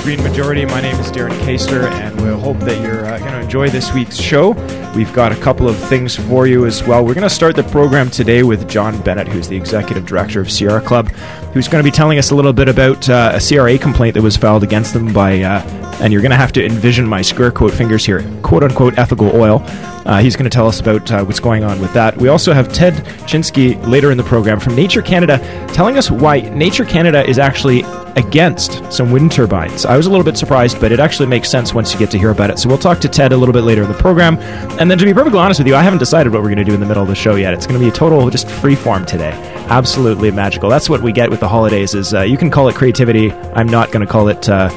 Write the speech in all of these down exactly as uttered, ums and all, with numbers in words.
Green Majority. My name is Darren Kaster, and we hope that you're uh, going to enjoy this week's show. We've got a couple of things for you as well. We're going to start the program today with John Bennett, who's the Executive Director of Sierra Club, who's going to be telling us a little bit about uh, a C R A complaint that was filed against them by, uh, and you're going to have to envision my square quote fingers here, quote-unquote ethical oil. Uh, he's going to tell us about uh, what's going on with that. We also have Ted Chinsky later in the program from Nature Canada telling us why Nature Canada is actually against some wind turbines. I was a little bit surprised, but it actually makes sense once you get to hear about it. So we'll talk to Ted a little bit later in the program. And then to be perfectly honest with you, I haven't decided what we're going to do in the middle of the show yet. It's going to be a total just free form today. Absolutely magical. That's what we get with the holidays is uh, you can call it creativity. I'm not going to call it uh,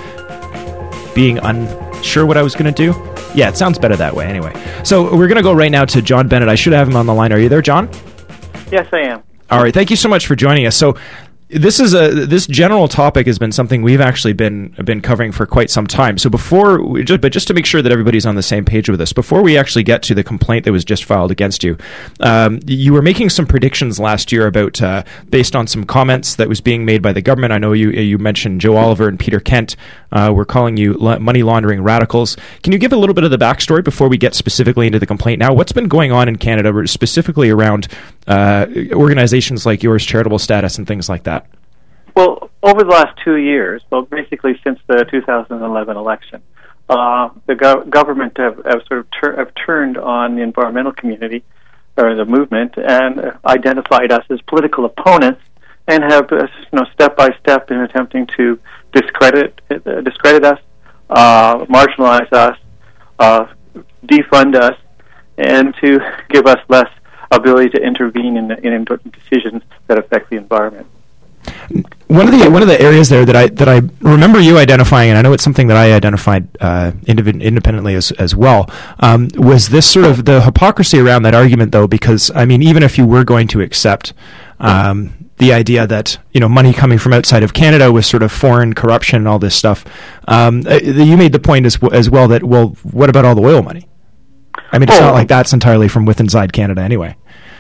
being unsure what I was going to do. Yeah, it sounds better that way anyway. So we're going to go right now to John Bennett. I should have him on the line. Are you there, John? Yes, I am. All right. Thank you so much for joining us. So this is a this general topic has been something we've actually been been covering for quite some time. So before, we just, but just to make sure that everybody's on the same page with us, before we actually get to the complaint that was just filed against you, um, you were making some predictions last year about uh, based on some comments that was being made by the government. I know you you mentioned Joe Oliver and Peter Kent uh, were calling you la- money laundering radicals. Can you give a little bit of the backstory before we get specifically into the complaint? Now, what's been going on in Canada, specifically around uh, organizations like yours, charitable status, and things like that? Well, over the last two years, well, basically since the two thousand eleven election, uh, the go- government have, have sort of tur- have turned on the environmental community or the movement and identified us as political opponents, and have, uh, you know, step by step been attempting to discredit uh, discredit us, uh, marginalize us, uh, defund us, and to give us less ability to intervene in, in decisions that affect the environment. One of the one of the areas there that I that I remember you identifying, and I know it's something that I identified uh, indiv- independently as as well, um, was this sort of the hypocrisy around that argument, though, because I mean, even if you were going to accept um, the idea that you know money coming from outside of Canada was sort of foreign corruption and all this stuff, um, you made the point as as well that well, what about all the oil money? I mean, it's oh. not like that's entirely from within inside Canada, anyway.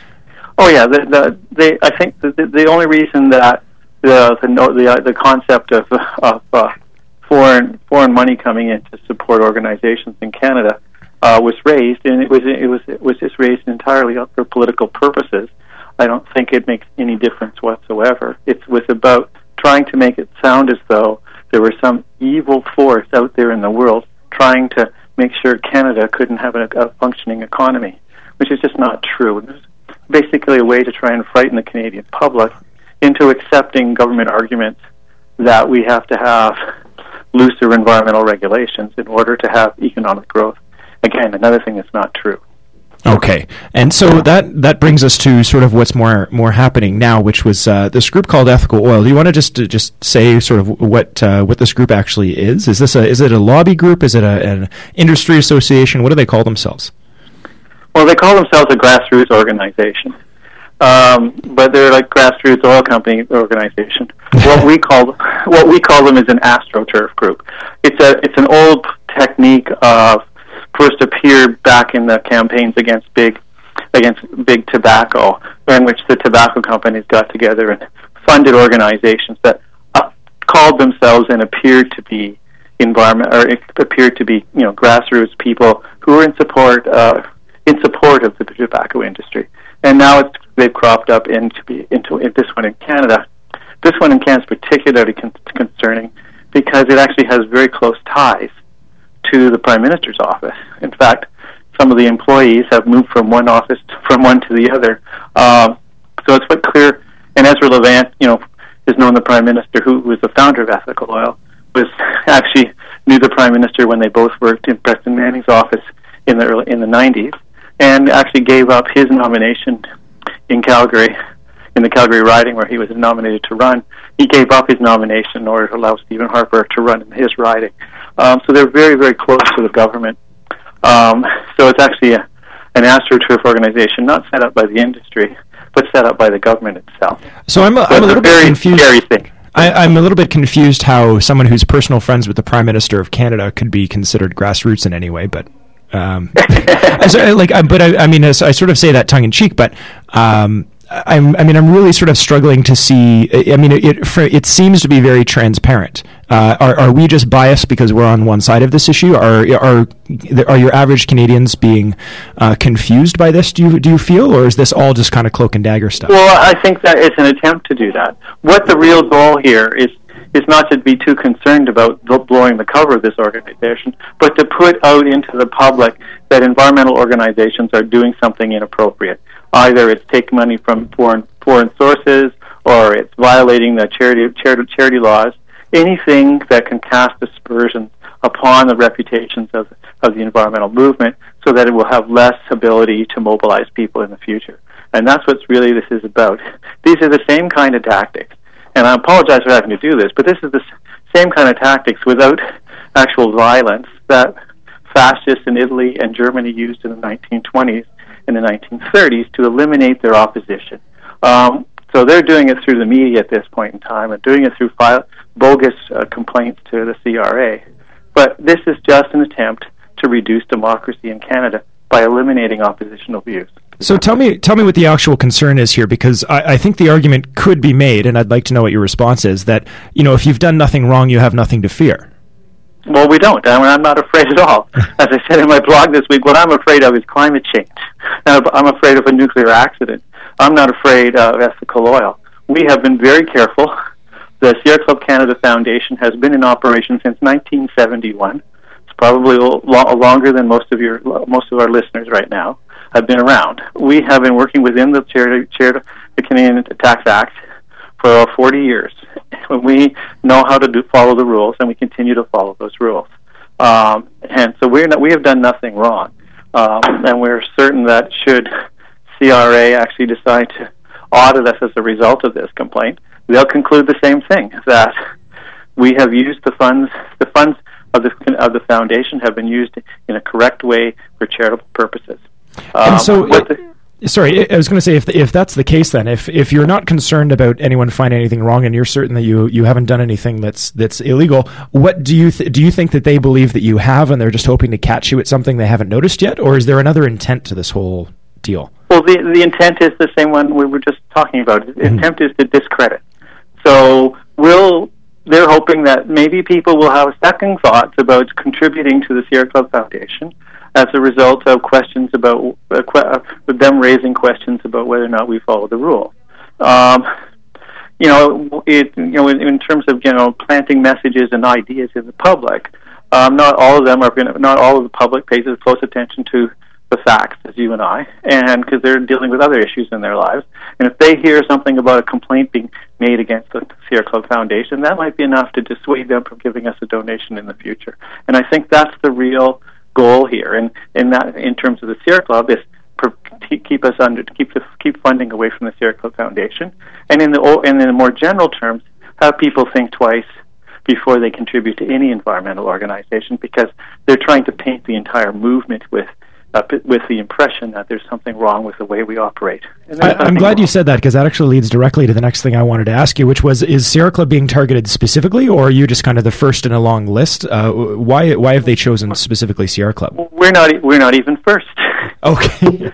Oh yeah, the, the, they, I think the, the only reason that the the the, the concept of of uh, foreign foreign money coming in to support organizations in Canada uh, was raised, and it was it was it was just raised entirely for political purposes. I don't think it makes any difference whatsoever. It was about trying to make it sound as though there was some evil force out there in the world trying to make sure Canada couldn't have a, a functioning economy, which is just not true. It was basically a way to try and frighten the Canadian public into accepting government arguments that we have to have looser environmental regulations in order to have economic growth. Again, another thing that's not true. Okay, and so that that brings us to sort of what's more more happening now, which was uh, this group called Ethical Oil. Do you want to just uh, just say sort of what uh, what this group actually is? Is this a is it a lobby group? Is it a, an industry association? What do they call themselves? Well, they call themselves a grassroots organization. Um, but they're like grassroots oil company organization. What we call what we call them is an AstroTurf group. It's a it's an old technique of first appeared back in the campaigns against big against big tobacco, in which the tobacco companies got together and funded organizations that uh, called themselves and appeared to be environment or appeared to be you know grassroots people who were in support uh, in support of the tobacco industry. And now it's, they've cropped up into be, into in this one in Canada. This one in Canada is particularly con- concerning because it actually has very close ties to the Prime Minister's office. In fact, some of the employees have moved from one office to, from one to the other. Um, so it's quite clear. And Ezra Levant, you know, is known the Prime Minister, who was the founder of Ethical Oil, was actually knew the Prime Minister when they both worked in Preston Manning's office in the early in the nineties. And actually gave up his nomination in Calgary, in the Calgary riding where he was nominated to run. He gave up his nomination in order to allow Stephen Harper to run in his riding. Um, so they're very, very close to the government. Um, so it's actually a, an AstroTurf organization, not set up by the industry, but set up by the government itself. So I'm a, so I'm a little bit very confused. Scary thing. I, I'm a little bit confused how someone who's personal friends with the Prime Minister of Canada could be considered grassroots in any way, but... Um, as, like, but I, I mean, as I sort of say that tongue in cheek, but um, I'm, I mean, I'm really sort of struggling to see. I mean, it it, for, it seems to be very transparent Uh, are, are we just biased because we're on one side of this issue? Are are are your average Canadians being uh, confused by this? Do you do you feel, or is this all just kind of cloak and dagger stuff? Well, I think that it's an attempt to do that. What the real goal here is is not to be too concerned about blowing the cover of this organization, but to put out into the public that environmental organizations are doing something inappropriate. Either it's taking money from foreign foreign sources, or it's violating the charity charity, charity laws. Anything that can cast aspersions upon the reputations of of the environmental movement, so that it will have less ability to mobilize people in the future. And that's what's really this is about. These are the same kind of tactics. And I apologize for having to do this, but this is the same kind of tactics without actual violence that fascists in Italy and Germany used in the nineteen twenties and the nineteen thirties to eliminate their opposition. Um, so they're doing it through the media at this point in time and doing it through file, bogus uh, complaints to the C R A. But this is just an attempt to reduce democracy in Canada by eliminating oppositional views. So tell me, tell me what the actual concern is here, because I, I think the argument could be made, and I'd like to know what your response is, that, you know, if you've done nothing wrong, you have nothing to fear. Well, we don't. I mean, I'm not afraid at all. As I said in my blog this week, what I'm afraid of is climate change. I'm afraid of a nuclear accident. I'm not afraid of ethical oil. We have been very careful. The Sierra Club Canada Foundation has been in operation since nineteen seventy-one. It's probably lo- longer than most of your most of our listeners right now have been around. We have been working within the, charity, charity, the Canadian Tax Act for forty years. We know how to do, follow the rules, and we continue to follow those rules. Um, and so we're not, we have done nothing wrong. Um, and we're certain that should C R A actually decide to audit us as a result of this complaint, they'll conclude the same thing, that we have used the funds, the funds of the, of the foundation have been used in a correct way for charitable purposes. Um, and so, the, sorry, I was going to say, if if that's the case, then if if you're not concerned about anyone finding anything wrong, and you're certain that you you haven't done anything that's that's illegal, what do you th- do you think that they believe that you have, and they're just hoping to catch you at something they haven't noticed yet, or is there another intent to this whole deal? Well, the the intent is the same one we were just talking about. The mm-hmm. intent is to discredit. So we'll. They're hoping that maybe people will have second thoughts about contributing to the Sierra Club Foundation as a result of questions about uh, que- them raising questions about whether or not we follow the rule. Um, you know, it, you know, in, in terms of you know planting messages and ideas in the public, um, not all of them are going. Not all of the public pays as close attention to the facts as you and I, and because they're dealing with other issues in their lives. And if they hear something about a complaint being made against the Sierra Club Foundation, that might be enough to dissuade them from giving us a donation in the future. And I think that's the real goal here. And in that, in terms of the Sierra Club, is per, keep us under, keep the, keep funding away from the Sierra Club Foundation. And in the and in the more general terms, have people think twice before they contribute to any environmental organization, because they're trying to paint the entire movement with. Uh, with the impression that there's something wrong with the way we operate. I, I'm glad wrong. You said that, because that actually leads directly to the next thing I wanted to ask you, which was, is Sierra Club being targeted specifically, or are you just kind of the first in a long list? Uh, why why have they chosen specifically Sierra Club? We're not we're not even first. Okay.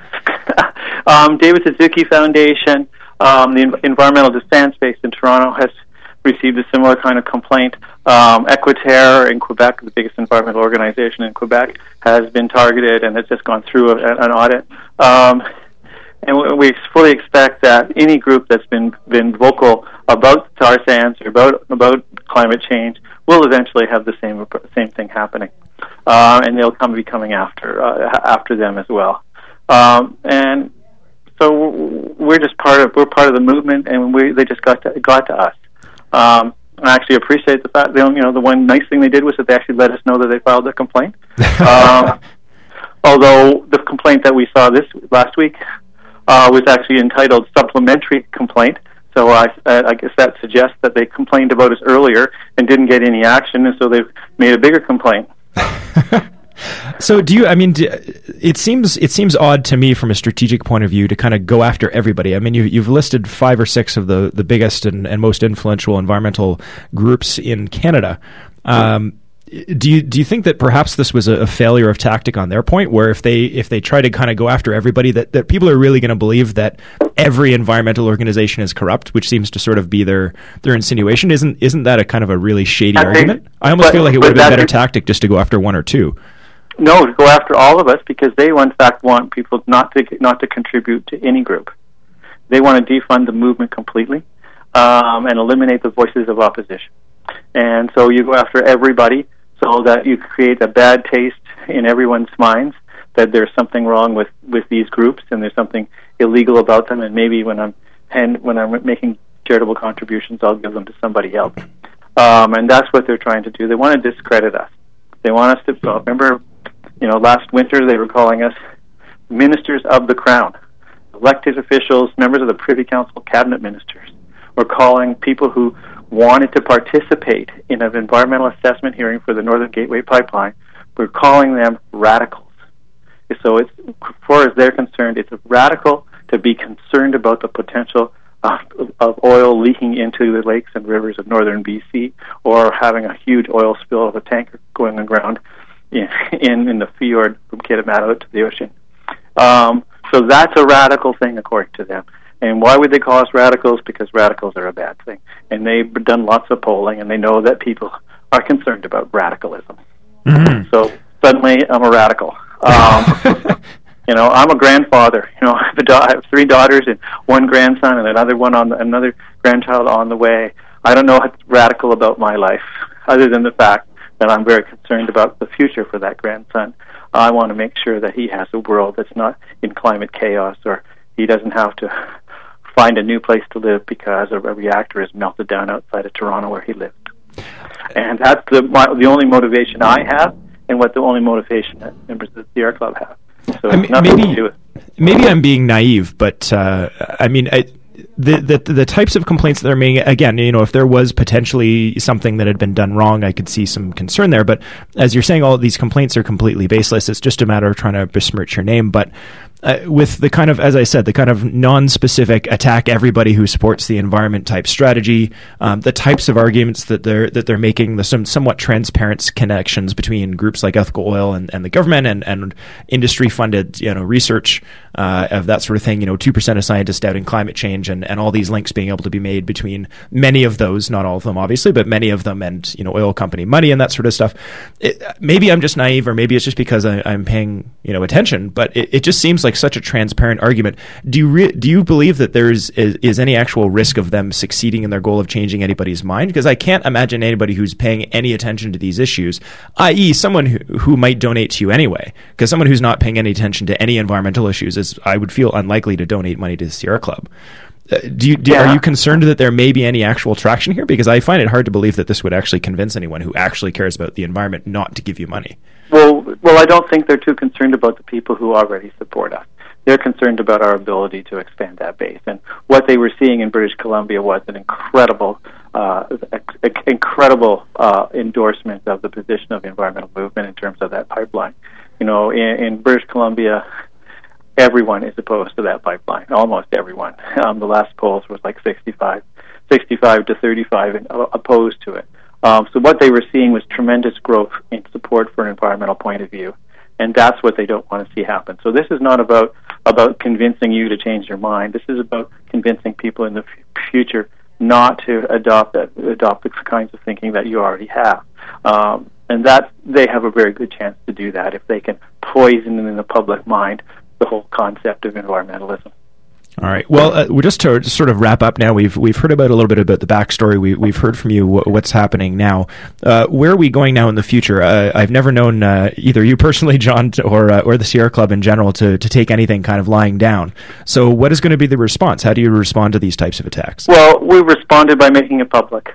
um, David Suzuki Foundation, um, the Environmental Defense based in Toronto, has received a similar kind of complaint. Um, Equiterre in Quebec, the biggest environmental organization in Quebec, has been targeted and has just gone through a, an audit. Um, and we fully expect that any group that's been been vocal about tar sands or about about climate change will eventually have the same same thing happening, uh, and they'll come be coming after uh, after them as well. Um, and so we're just part of we're part of the movement, and we they just got to, got to us. Um, I actually appreciate the fact that, you know, the one nice thing they did was that they actually let us know that they filed a complaint. um, although the complaint that we saw this last week uh, was actually entitled supplementary complaint. So I, I guess that suggests that they complained about us earlier and didn't get any action, and so they've made a bigger complaint. So do you, I mean, do, it seems it seems odd to me from a strategic point of view to kind of go after everybody. I mean, you, you've listed five or six of the, the biggest and, and most influential environmental groups in Canada. Um, do you do you think that perhaps this was a, a failure of tactic on their point, where if they if they try to kind of go after everybody, that, that people are really going to believe that every environmental organization is corrupt, which seems to sort of be their their insinuation? Isn't isn't that a kind of a really shady I argument? Think, I almost but, feel like it would have been a better tactic just to go after one or two. No, to go after all of us, because they in fact want people not to not to contribute to any group. They want to defund the movement completely um, and eliminate the voices of opposition. And so you go after everybody so that you create a bad taste in everyone's minds that there's something wrong with, with these groups and there's something illegal about them, and maybe when I'm and when I'm making charitable contributions, I'll give them to somebody else. Um, and that's what they're trying to do. They want to discredit us. They want us to well, remember, you know, last winter they were calling us ministers of the crown. Elected officials, members of the Privy Council, cabinet ministers, were calling people who wanted to participate in an environmental assessment hearing for the Northern Gateway Pipeline. We're calling them radicals. So it's, as far as they're concerned, it's radical to be concerned about the potential of, of oil leaking into the lakes and rivers of northern B C, or having a huge oil spill of a tanker going aground in, in, in the fjord from Kitimat to the ocean. Um, So that's a radical thing, according to them. And why would they call us radicals? Because radicals are a bad thing. And they've done lots of polling, and they know that people are concerned about radicalism. Mm-hmm. So suddenly, I'm a radical. Um, you know, I'm a grandfather. You know, I have, a da- I have three daughters and one grandson, and another one on the, another grandchild on the way. I don't know what's radical about my life, other than the fact that I'm very concerned about the future for that grandson. I want to make sure that he has a world that's not in climate chaos, or he doesn't have to find a new place to live because a reactor is melted down outside of Toronto where he lived. And that's the my, the only motivation I have, and what the only motivation that members of the Sierra Club have. So I mean, nothing maybe, to do with maybe I'm being naive, but uh, I mean, I, the, the the types of complaints that they're making, again, you know, if there was potentially something that had been done wrong, I could see some concern there. But as you're saying, all of these complaints are completely baseless. It's just a matter of trying to besmirch your name. But uh, with the kind of, as I said, the kind of non-specific attack everybody who supports the environment type strategy, um, the types of arguments that they're that they're making, the some somewhat transparent connections between groups like Ethical Oil and, and the government, and, and industry-funded, you know, research uh, of that sort of thing. You know, two percent of scientists doubting climate change, and, and all these links being able to be made between many of those, not all of them, obviously, but many of them, and, you know, oil company money and that sort of stuff. It, maybe I'm just naive, or maybe it's just because I, I'm paying, you know, attention. But it, it just seems like such a transparent argument. Do you re- do you believe that there is, is is any actual risk of them succeeding in their goal of changing anybody's mind? Because I can't imagine anybody who's paying any attention to these issues, that is, someone who who might donate to you anyway. Because someone who's not paying any attention to any environmental issues is, I would feel, unlikely to donate money to the Sierra Club. Uh, do you do, yeah. Are you concerned that there may be any actual traction here? Because I find it hard to believe that this would actually convince anyone who actually cares about the environment not to give you money. Well, well, I don't think they're too concerned about the people who already support us. They're concerned about our ability to expand that base. And what they were seeing in British Columbia was an incredible, uh, incredible uh, endorsement of the position of the environmental movement in terms of that pipeline. You know, in, in British Columbia, everyone is opposed to that pipeline, almost everyone. Um, the last polls was like sixty-five, sixty-five to thirty-five in, uh, opposed to it. Um, so what they were seeing was tremendous growth in support for an environmental point of view, and that's what they don't want to see happen. So this is not about about convincing you to change your mind. This is about convincing people in the f- future not to adopt that, adopt the kinds of thinking that you already have. Um, and that they have a very good chance to do that if they can poison in the public mind the whole concept of environmentalism. All right. Well, uh, we're just to sort of wrap up now. We've we've heard about a little bit about the backstory. We we've heard from you w- what's happening now. Uh, where are we going now in the future? Uh, I've never known uh, either you personally, John, or uh, or the Sierra Club in general to to take anything kind of lying down. So, what is going to be the response? How do you respond to these types of attacks? Well, we responded by making it public.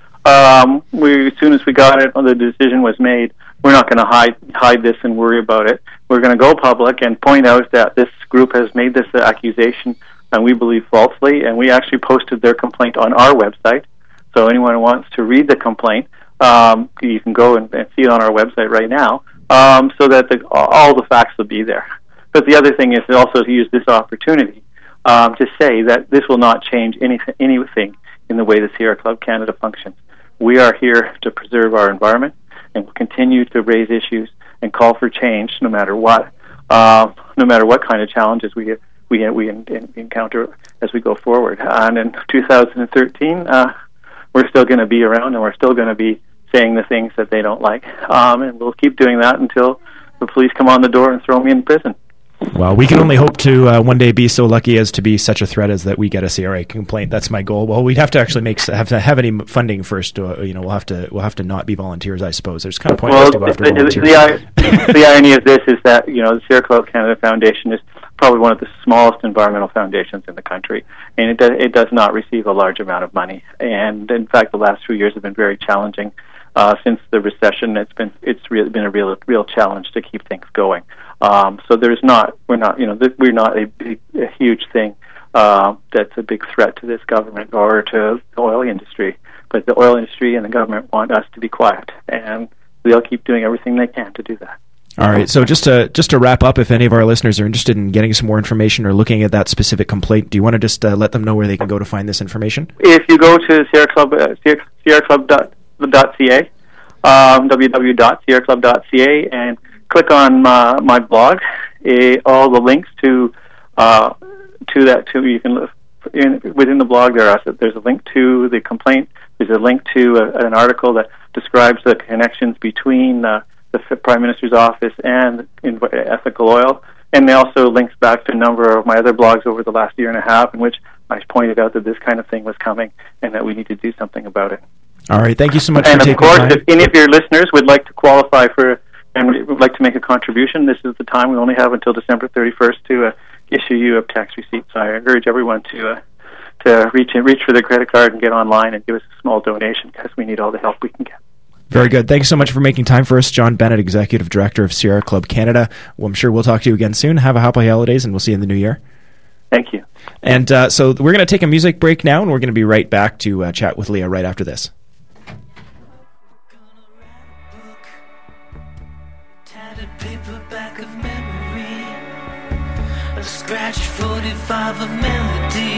Um, we as soon as we got it, the decision was made. We're not going to hide hide this and worry about it. We're going to go public and point out that this group has made this accusation, and we believe falsely, and we actually posted their complaint on our website. So anyone who wants to read the complaint, um, you can go and, and see it on our website right now, um, so that the, all the facts will be there. But the other thing is also to use this opportunity um, to say that this will not change anything, anything in the way the Sierra Club Canada functions. We are here to preserve our environment, and we'll continue to raise issues and call for change no matter what, uh, no matter what kind of challenges we we we encounter as we go forward. And in two thousand thirteen, uh, we're still going to be around, and we're still going to be saying the things that they don't like, um, and we'll keep doing that until the police come on the door and throw me in prison. Well, we can only hope to uh, one day be so lucky as to be such a threat as that we get a C R A complaint. That's my goal. Well, we'd have to actually make have to have any funding first. Uh, you know, we'll have to we'll have to not be volunteers, I suppose. There's kind of pointless well, to go after the, volunteers. The, the irony of this is that you know the Sierra Club Canada Foundation is probably one of the smallest environmental foundations in the country, and it does, it does not receive a large amount of money. And in fact, the last few years have been very challenging. Uh, since the recession, it's been it's really been a real real challenge to keep things going. Um, so there's not we're not you know th- we're not a, big, a huge thing uh, that's a big threat to this government or to the oil industry. But the oil industry and the government want us to be quiet, and they'll keep doing everything they can to do that. All right. So just to just to wrap up, if any of our listeners are interested in getting some more information or looking at that specific complaint, do you want to just uh, let them know where they can go to find this information? If you go to Sierra Club, uh, Sierra, Sierra Club dot C A, um, w w w dot sierra club dot c a, and click on my, my blog. Uh, all the links to uh, to that too. You can in, within the blog there are there's a link to the complaint. There's a link to a, an article that describes the connections between uh, the Prime Minister's office and Ethical Oil, and it also links back to a number of my other blogs over the last year and a half, in which I pointed out that this kind of thing was coming and that we need to do something about it. All right, thank you so much and for taking time. And of course, if any of your listeners would like to qualify for and would like to make a contribution, this is the time. We only have until December thirty-first to uh, issue you a tax receipt. So I encourage everyone to uh, to reach reach for their credit card and get online and give us a small donation, because we need all the help we can get. Very good. Thanks so much for making time for us, John Bennett, Executive Director of Sierra Club Canada. Well, I'm sure we'll talk to you again soon. Have a happy holidays, and we'll see you in the new year. Thank you. And uh, so we're going to take a music break now, and we're going to be right back to uh, chat with Leah right after this. Paperback of memory, a scratched forty-five of melody.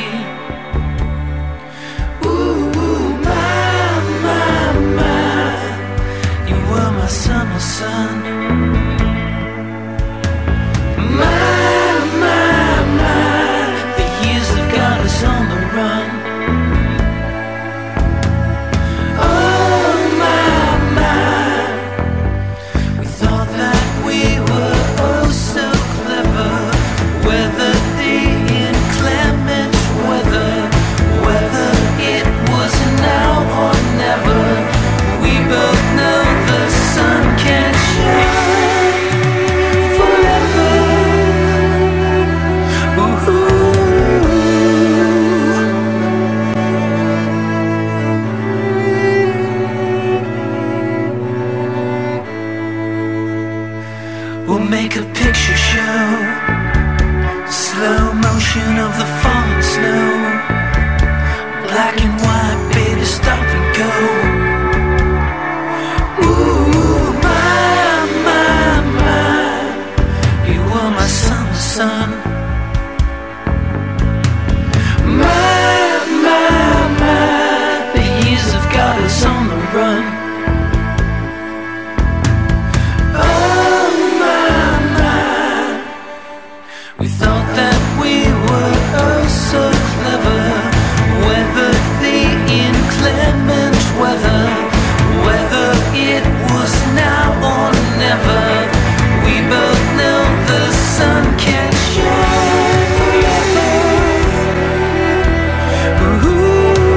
Ooh, ooh, my, my, my, you were my summer sun. My, my, my, the years have got us on the run. Oh, my, my, we thought that we were oh so clever. Whether the inclement weather, whether it was now or never, we both know the sun can't shine forever. Ooh. We'll make a picture show, slow motion of the falling snow, black and white, baby, stop and go. Ooh, my, my, my, you were my summer sun. My, my, my, the years have got us on the run. We thought that we were oh so clever. Whether the inclement weather, whether it was now or never, we both know the sun can't shine forever. Ooh.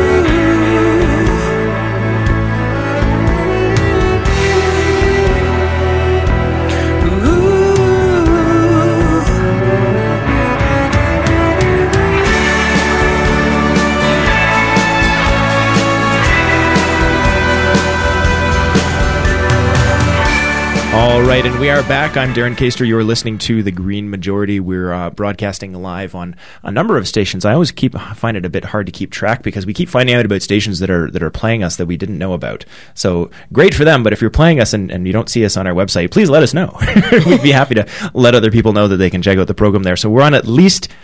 All right, and we are back. I'm Darren Kaster. You're listening to The Green Majority. We're uh, broadcasting live on a number of stations. I always keep find it a bit hard to keep track because we keep finding out about stations that are that are playing us that we didn't know about. So great for them, but if you're playing us and, and you don't see us on our website, please let us know. We'd be happy to let other people know that they can check out the program there. So we're on at least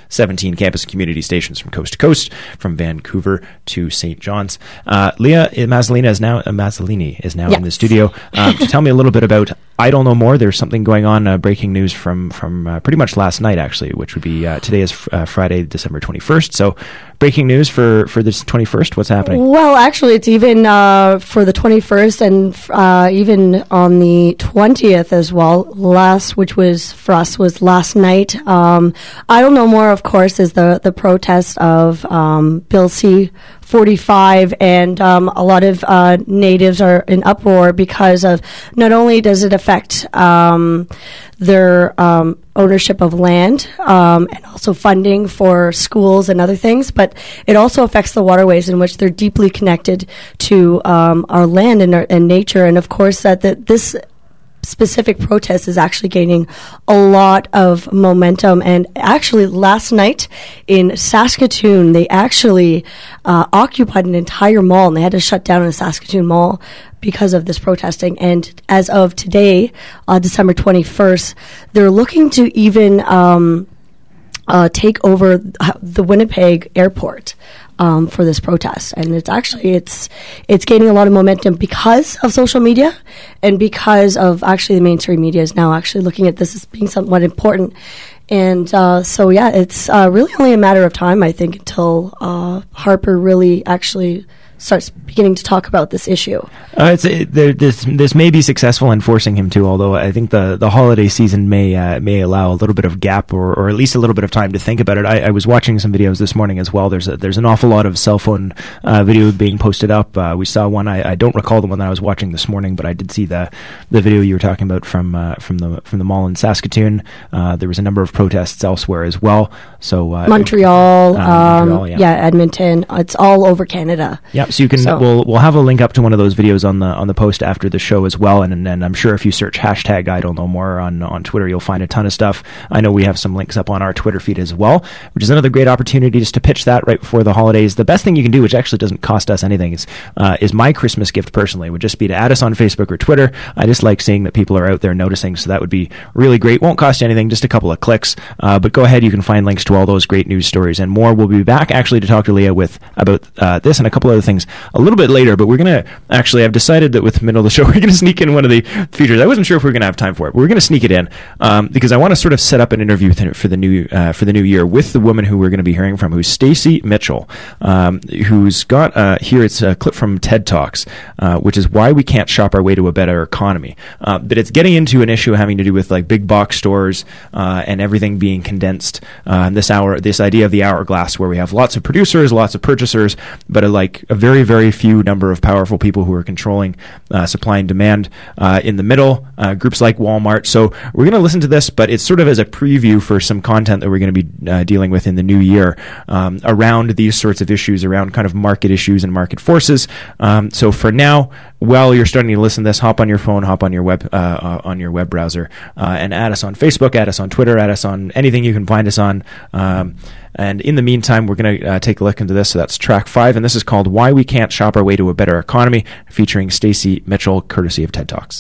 seventeen campus and community stations from coast to coast, from Vancouver to Saint John's. Uh, Leah Mazzolini is now, uh, Mazzolini is now yes. in the studio. Um, to tell me a little bit about Idle No More. There's something going on, uh, breaking news from, from uh, pretty much last night, actually, which would be, uh, today is f- uh, Friday, December twenty-first. So breaking news for, for this twenty-first. What's happening? Well, actually, it's even uh, for the twenty-first and uh, even on the twentieth as well. Last, which was for us, was last night. Um, Idle No More, of course, is the, the protest of um, Bill C forty-five, and um, a lot of uh, natives are in uproar because of not only does it affect um, their um, ownership of land um, and also funding for schools and other things, but it also affects the waterways in which they're deeply connected to um, our land and, our, and nature. And of course, that the, this specific protest is actually gaining a lot of momentum. And actually, last night in Saskatoon, they actually uh, occupied an entire mall, and they had to shut down a Saskatoon mall because of this protesting. And as of today, uh, December twenty-first, they're looking to even um, uh, take over the Winnipeg airport. Um, for this protest, and it's actually it's it's gaining a lot of momentum because of social media, and because of actually the mainstream media is now actually looking at this as being somewhat important. And uh, so yeah, it's uh, really only a matter of time, I think, until uh, Harper really actually starts beginning to talk about this issue. Uh, it's it, there, this this may be successful in forcing him to, although I think the, the holiday season may uh, may allow a little bit of gap or, or at least a little bit of time to think about it. I, I was watching some videos this morning as well. There's a, there's an awful lot of cell phone uh, video being posted up. Uh, we saw one. I, I don't recall the one that I was watching this morning, but I did see the the video you were talking about from uh, from the from the mall in Saskatoon. Uh, there was a number of protests elsewhere as well. So uh, Montreal, uh, um, Montreal yeah. yeah, Edmonton. It's all over Canada. Yeah, so you can So. we'll we'll have a link up to one of those videos on the on the post after the show as well, and and, and I'm sure if you search hashtag I don't know more on on Twitter, you'll find a ton of stuff. I know we have some links up on our Twitter feed as well, which is another great opportunity just to pitch that right before the holidays. The best thing you can do, which actually doesn't cost us anything, is uh, is my Christmas gift personally would just be to add us on Facebook or Twitter. I just like seeing that people are out there noticing, so that would be really great. Won't cost you anything, just a couple of clicks. Uh, but go ahead, you can find links to all those great news stories and more. We'll be back actually to talk to Leah with about uh, this and a couple other things a little bit later, but we're going to actually, I've decided that with the middle of the show, we're going to sneak in one of the features. I wasn't sure if we were going to have time for it, but we're going to sneak it in um, because I want to sort of set up an interview for the new uh, for the new year with the woman who we're going to be hearing from, who's Stacey Mitchell, um, who's got, uh, here it's a clip from TED Talks, uh, which is why we can't shop our way to a better economy. Uh, but it's getting into an issue having to do with like big box stores uh, and everything being condensed. Uh, this hour, this idea of the hourglass, where we have lots of producers, lots of purchasers, but a, like a very, very few number of powerful people who are controlling uh, supply and demand uh, in the middle, uh, groups like Walmart. So we're going to listen to this, but it's sort of as a preview for some content that we're going to be uh, dealing with in the new year um, around these sorts of issues, around kind of market issues and market forces. Um, so for now, while you're starting to listen to this, hop on your phone, hop on your web uh, uh, on your web browser, uh, and add us on Facebook, add us on Twitter, add us on anything you can find us on. Um, and in the meantime, we're going to uh, take a look into this. So that's track five, and this is called "Why We Can't Shop Our Way to a Better Economy," featuring Stacey Mitchell, courtesy of TED Talks.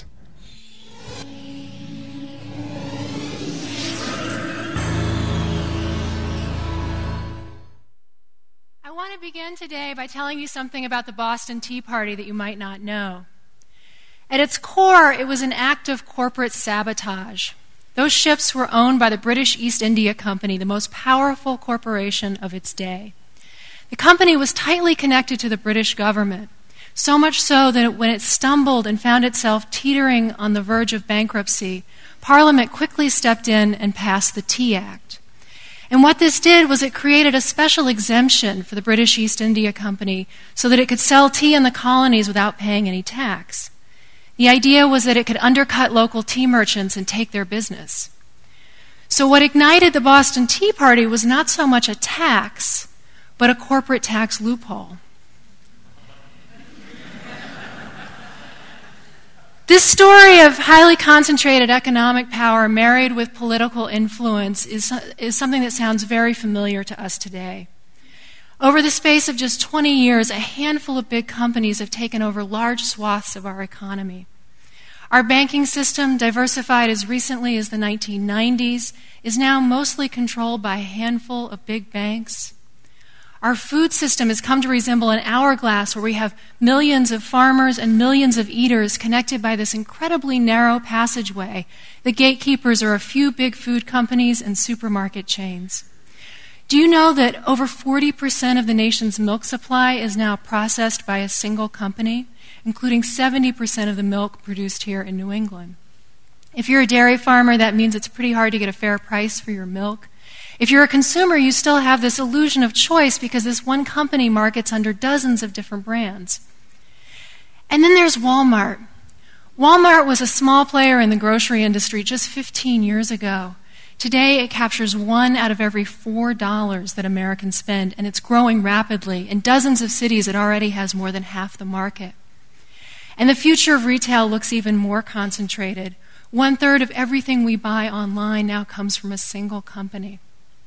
I want to begin today by telling you something about the Boston Tea Party that you might not know. At its core, it was an act of corporate sabotage. Those ships were owned by the British East India Company, the most powerful corporation of its day. The company was tightly connected to the British government, so much so that when it stumbled and found itself teetering on the verge of bankruptcy, Parliament quickly stepped in and passed the Tea Act. And what this did was it created a special exemption for the British East India Company so that it could sell tea in the colonies without paying any tax. The idea was that it could undercut local tea merchants and take their business. So what ignited the Boston Tea Party was not so much a tax, but a corporate tax loophole. This story of highly concentrated economic power married with political influence is, is something that sounds very familiar to us today. Over the space of just twenty years, a handful of big companies have taken over large swaths of our economy. Our banking system, diversified as recently as the nineteen nineties, is now mostly controlled by a handful of big banks. Our food system has come to resemble an hourglass where we have millions of farmers and millions of eaters connected by this incredibly narrow passageway. The gatekeepers are a few big food companies and supermarket chains. Do you know that over forty percent of the nation's milk supply is now processed by a single company, including seventy percent of the milk produced here in New England? If you're a dairy farmer, that means it's pretty hard to get a fair price for your milk. If you're a consumer, you still have this illusion of choice because this one company markets under dozens of different brands. And then there's Walmart. Walmart was a small player in the grocery industry just fifteen years ago. Today, it captures one out of every four dollars that Americans spend, and it's growing rapidly. In dozens of cities, it already has more than half the market. And the future of retail looks even more concentrated. One third of everything we buy online now comes from a single company.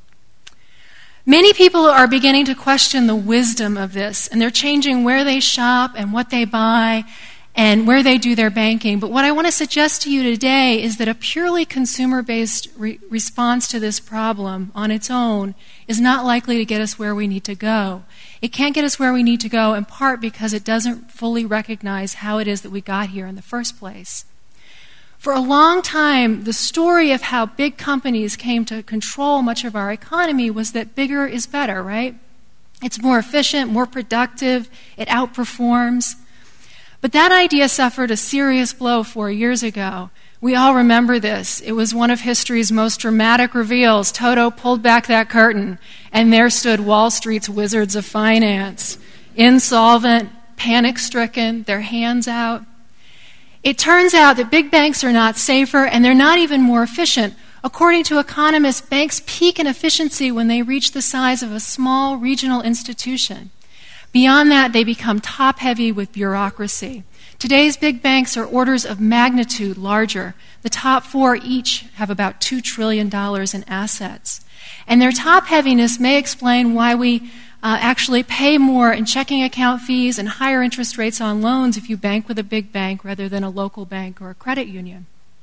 Many people are beginning to question the wisdom of this, and they're changing where they shop and what they buy and where they do their banking. But what I want to suggest to you today is that a purely consumer-based re- response to this problem on its own is not likely to get us where we need to go. It can't get us where we need to go in part because it doesn't fully recognize how it is that we got here in the first place. For a long time, the story of how big companies came to control much of our economy was that bigger is better, right? It's more efficient, more productive, it outperforms. But that idea suffered a serious blow four years ago. We all remember this. It was one of history's most dramatic reveals. Toto pulled back that curtain, and there stood Wall Street's wizards of finance, insolvent, panic-stricken, their hands out. It turns out that big banks are not safer, and they're not even more efficient. According to economists, banks peak in efficiency when they reach the size of a small regional institution. Beyond that, they become top-heavy with bureaucracy. Today's big banks are orders of magnitude larger. The top four each have about two trillion dollars in assets. And their top-heaviness may explain why we Uh, actually pay more in checking account fees and higher interest rates on loans if you bank with a big bank rather than a local bank or a credit union.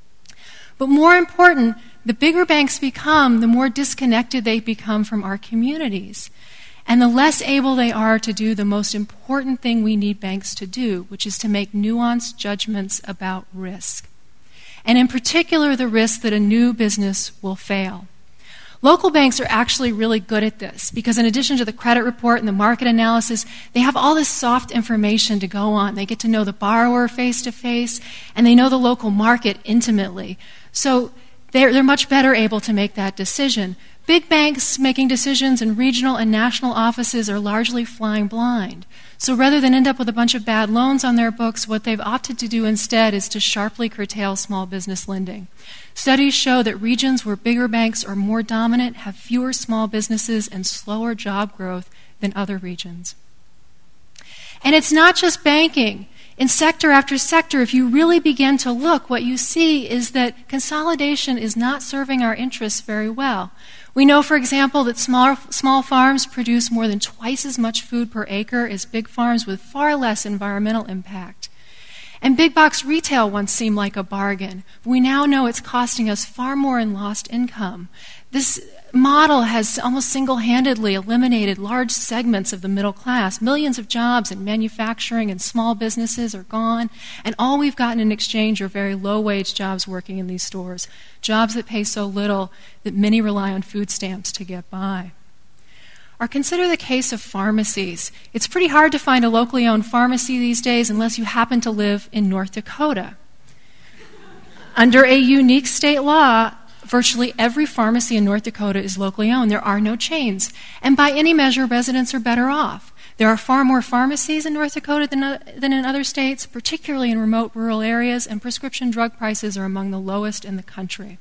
But more important, the bigger banks become, the more disconnected they become from our communities, and the less able they are to do the most important thing we need banks to do, which is to make nuanced judgments about risk. And in particular, the risk that a new business will fail. Local banks are actually really good at this because in addition to the credit report and the market analysis, they have all this soft information to go on. They get to know the borrower face-to-face, and they know the local market intimately. So they're, they're much better able to make that decision. Big banks making decisions in regional and national offices are largely flying blind. So rather than end up with a bunch of bad loans on their books, what they've opted to do instead is to sharply curtail small business lending. Studies show that regions where bigger banks are more dominant have fewer small businesses and slower job growth than other regions. And it's not just banking. In sector after sector, if you really begin to look, what you see is that consolidation is not serving our interests very well. We know, for example, that small, small farms produce more than twice as much food per acre as big farms with far less environmental impact. And big box retail once seemed like a bargain. But we now know it's costing us far more in lost income. This model has almost single-handedly eliminated large segments of the middle class. Millions of jobs in manufacturing and small businesses are gone, and all we've gotten in exchange are very low-wage jobs working in these stores, jobs that pay so little that many rely on food stamps to get by. Or consider the case of pharmacies. It's pretty hard to find a locally owned pharmacy these days unless you happen to live in North Dakota. Under a unique state law, virtually every pharmacy in North Dakota is locally owned. There are no chains. And by any measure, residents are better off. There are far more pharmacies in North Dakota than, uh, than in other states, particularly in remote rural areas, and prescription drug prices are among the lowest in the country.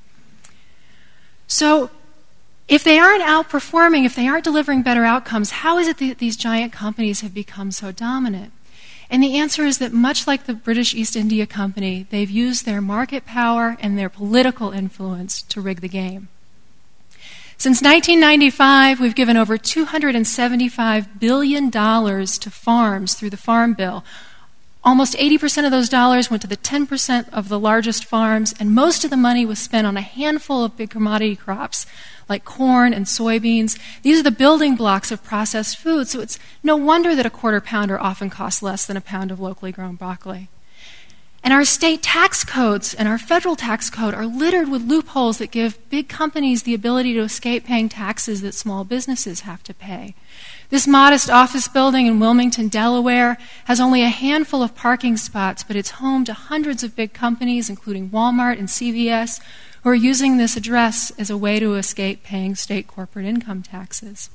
So, if they aren't outperforming, if they aren't delivering better outcomes, how is it that these giant companies have become so dominant? And the answer is that much like the British East India Company, they've used their market power and their political influence to rig the game. Since nineteen ninety-five, we've given over two hundred seventy-five billion dollars to farms through the Farm Bill. Almost eighty percent of those dollars went to the ten percent of the largest farms, and most of the money was spent on a handful of big commodity crops like corn and soybeans. These are the building blocks of processed food, so it's no wonder that a quarter pounder often costs less than a pound of locally grown broccoli. And our state tax codes and our federal tax code are littered with loopholes that give big companies the ability to escape paying taxes that small businesses have to pay. This modest office building in Wilmington, Delaware, has only a handful of parking spots, but it's home to hundreds of big companies, including Walmart and C V S, who are using this address as a way to escape paying state corporate income taxes.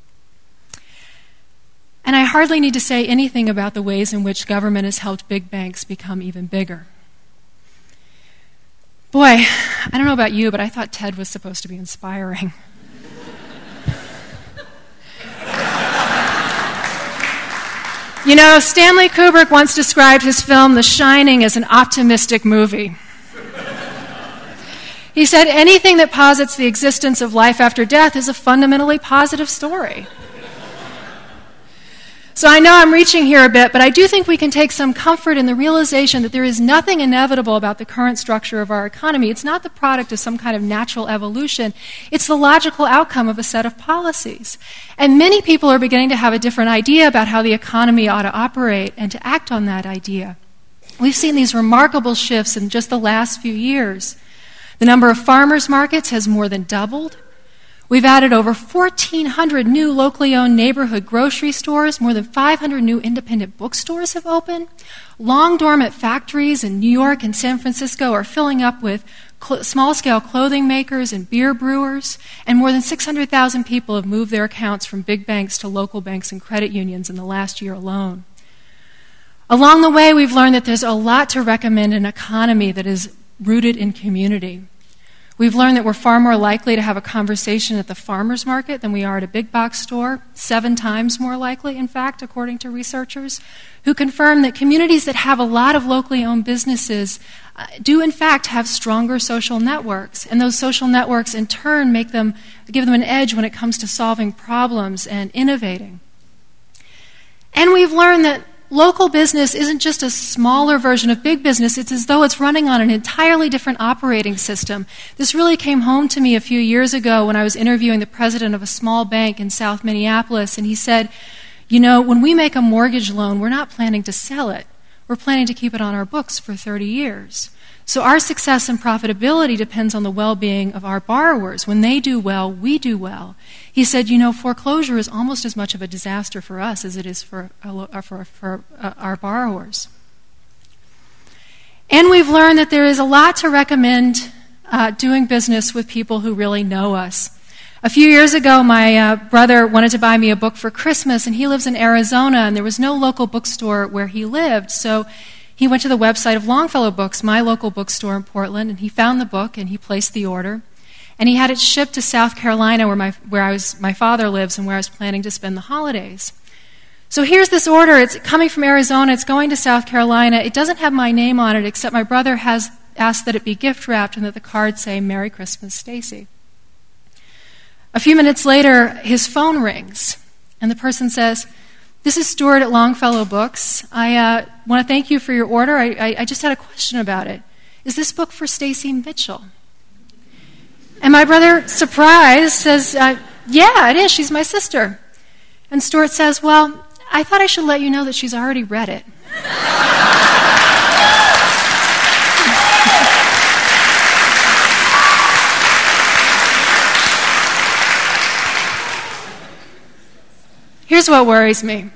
And I hardly need to say anything about the ways in which government has helped big banks become even bigger. Boy, I don't know about you, but I thought Ted was supposed to be inspiring. You know, Stanley Kubrick once described his film The Shining as an optimistic movie. He said anything that posits the existence of life after death is a fundamentally positive story. So I know I'm reaching here a bit, but I do think we can take some comfort in the realization that there is nothing inevitable about the current structure of our economy. It's not the product of some kind of natural evolution. It's the logical outcome of a set of policies. And many people are beginning to have a different idea about how the economy ought to operate and to act on that idea. We've seen these remarkable shifts in just the last few years. The number of farmers markets has more than doubled. We've added over fourteen hundred new locally owned neighborhood grocery stores. More than five hundred new independent bookstores have opened. Long dormant factories in New York and San Francisco are filling up with cl- small-scale clothing makers and beer brewers. And more than six hundred thousand people have moved their accounts from big banks to local banks and credit unions in the last year alone. Along the way, we've learned that there's a lot to recommend an economy that is rooted in community. We've learned that we're far more likely to have a conversation at the farmer's market than we are at a big box store, seven times more likely, in fact, according to researchers, who confirm that communities that have a lot of locally owned businesses uh, do, in fact, have stronger social networks. And those social networks, in turn, make them, give them an edge when it comes to solving problems and innovating. And we've learned that local business isn't just a smaller version of big business. It's as though it's running on an entirely different operating system. This really came home to me a few years ago when I was interviewing the president of a small bank in South Minneapolis, and he said, you know, when we make a mortgage loan, we're not planning to sell it. We're planning to keep it on our books for thirty years. So our success and profitability depends on the well-being of our borrowers. When they do well, we do well. He said, you know, foreclosure is almost as much of a disaster for us as it is for, uh, for, for uh, our borrowers. And we've learned that there is a lot to recommend uh, doing business with people who really know us. A few years ago, my uh, brother wanted to buy me a book for Christmas, and he lives in Arizona, and there was no local bookstore where he lived, so he went to the website of Longfellow Books, my local bookstore in Portland, and he found the book, and he placed the order. And he had it shipped to South Carolina, where my where I was my father lives and where I was planning to spend the holidays. So here's this order. It's coming from Arizona. It's going to South Carolina. It doesn't have my name on it, except my brother has asked that it be gift wrapped and that the card say, Merry Christmas, Stacy. A few minutes later, his phone rings, and the person says, this is Stuart at Longfellow Books. I uh, want to thank you for your order. I, I, I just had a question about it. Is this book for Stacy Mitchell? And my brother, surprised, says, uh, yeah, it is. She's my sister. And Stuart says, well, I thought I should let you know that she's already read it. Here's what worries me.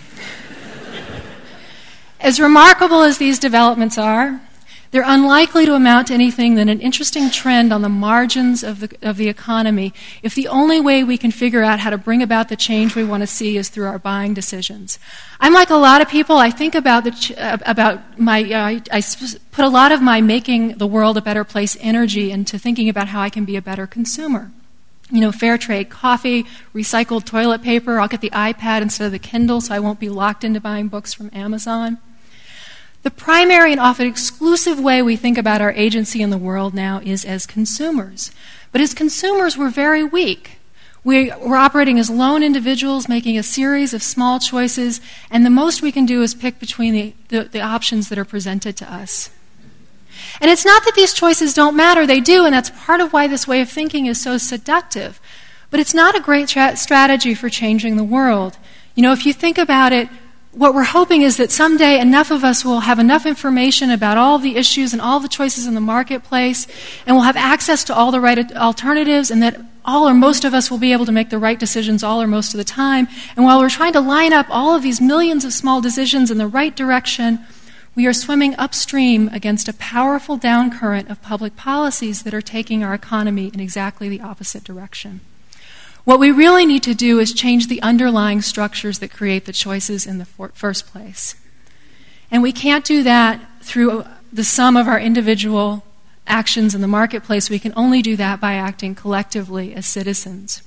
As remarkable as these developments are, they're unlikely to amount to anything than an interesting trend on the margins of the, of the economy if the only way we can figure out how to bring about the change we want to see is through our buying decisions. I'm like a lot of people. I think about the ch- uh, about my. Uh, I sp- put a lot of my making the world a better place energy into thinking about how I can be a better consumer. You know, fair trade coffee, recycled toilet paper. I'll get the iPad instead of the Kindle so I won't be locked into buying books from Amazon. The primary and often exclusive way we think about our agency in the world now is as consumers. But as consumers, we're very weak. We, we're operating as lone individuals, making a series of small choices, and the most we can do is pick between the, the, the options that are presented to us. And it's not that these choices don't matter, they do, and that's part of why this way of thinking is so seductive. But it's not a great tra- strategy for changing the world. You know, if you think about it, what we're hoping is that someday enough of us will have enough information about all the issues and all the choices in the marketplace, and we'll have access to all the right alternatives, and that all or most of us will be able to make the right decisions all or most of the time. And while we're trying to line up all of these millions of small decisions in the right direction, we are swimming upstream against a powerful down-current of public policies that are taking our economy in exactly the opposite direction. What we really need to do is change the underlying structures that create the choices in the for- first place. And we can't do that through the sum of our individual actions in the marketplace. We can only do that by acting collectively as citizens.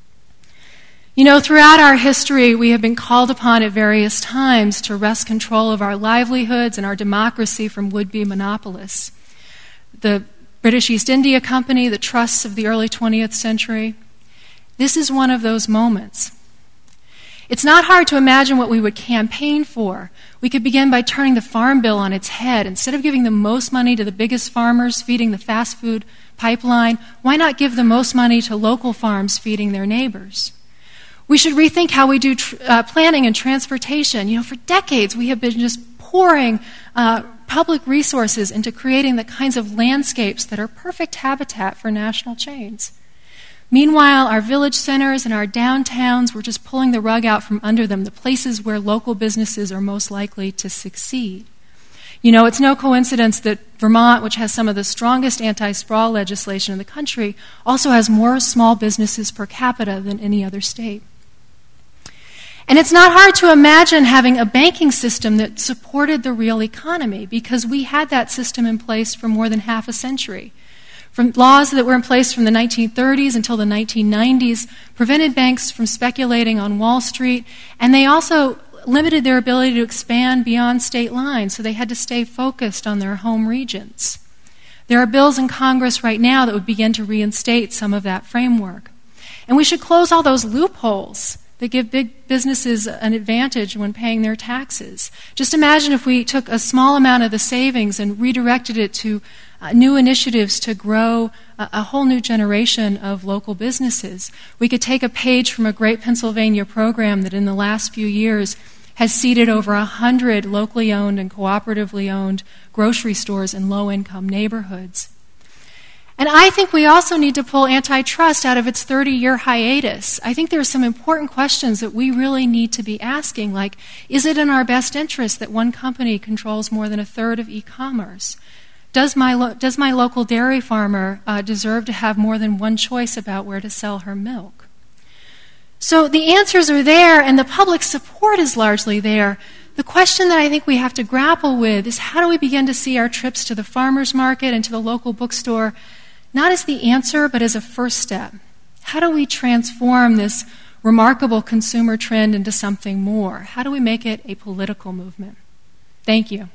You know, throughout our history, we have been called upon at various times to wrest control of our livelihoods and our democracy from would-be monopolists. The British East India Company, the trusts of the early twentieth century. This is one of those moments. It's not hard to imagine what we would campaign for. We could begin by turning the farm bill on its head. Instead of giving the most money to the biggest farmers feeding the fast food pipeline, why not give the most money to local farms feeding their neighbors? We should rethink how we do tr- uh, planning and transportation. You know, for decades we have been just pouring uh, public resources into creating the kinds of landscapes that are perfect habitat for national chains. Meanwhile, our village centers and our downtowns, we're just pulling the rug out from under them, the places where local businesses are most likely to succeed. You know, it's no coincidence that Vermont, which has some of the strongest anti-sprawl legislation in the country, also has more small businesses per capita than any other state. And it's not hard to imagine having a banking system that supported the real economy, because we had that system in place for more than half a century. From laws that were in place from the nineteen thirties until the nineteen nineties prevented banks from speculating on Wall Street, and they also limited their ability to expand beyond state lines, so they had to stay focused on their home regions. There are bills in Congress right now that would begin to reinstate some of that framework. And we should close all those loopholes that give big businesses an advantage when paying their taxes. Just imagine if we took a small amount of the savings and redirected it to uh, new initiatives to grow a, a whole new generation of local businesses. We could take a page from a great Pennsylvania program that in the last few years has seeded over one hundred locally owned and cooperatively owned grocery stores in low-income neighborhoods. And I think we also need to pull antitrust out of its thirty-year hiatus. I think there are some important questions that we really need to be asking, like, is it in our best interest that one company controls more than a third of e-commerce? Does my, lo- does my local dairy farmer uh, deserve to have more than one choice about where to sell her milk? So the answers are there, and the public support is largely there. The question that I think we have to grapple with is, how do we begin to see our trips to the farmer's market and to the local bookstore not as the answer, but as a first step? How do we transform this remarkable consumer trend into something more? How do we make it a political movement? Thank you.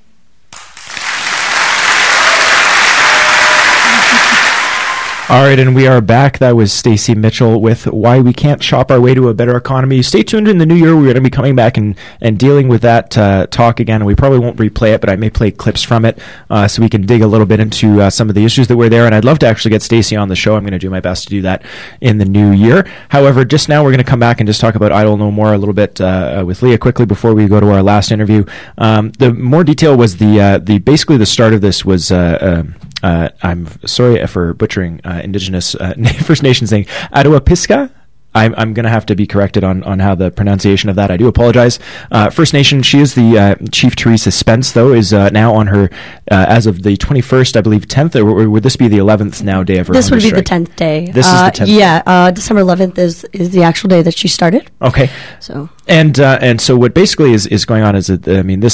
All right, and we are back. That was Stacey Mitchell with Why We Can't Shop Our Way to a Better Economy. Stay tuned in the new year. We're going to be coming back and, and dealing with that uh, talk again. And we probably won't replay it, but I may play clips from it uh, so we can dig a little bit into uh, some of the issues that were there. And I'd love to actually get Stacey on the show. I'm going to do my best to do that in the new year. However, just now we're going to come back and just talk about Idle No More a little bit uh, with Leah quickly before we go to our last interview. Um, the more detail was the uh, the basically the start of this was uh, uh, uh, I'm sorry for butchering uh, Indigenous uh, First Nations thing, Attawapisca. I'm, I'm going to have to be corrected on, on how the pronunciation of that. I do apologize. Uh, First Nation, she is the uh, Chief Teresa Spence, though, is uh, now on her, uh, as of the twenty-first, I believe, tenth, or, or would this be the eleventh now day of her This would be strike? the tenth day. This uh, is the tenth Yeah, uh, December eleventh is, is the actual day that she started. Okay. So And uh, and so what basically is, is going on is that, I mean, this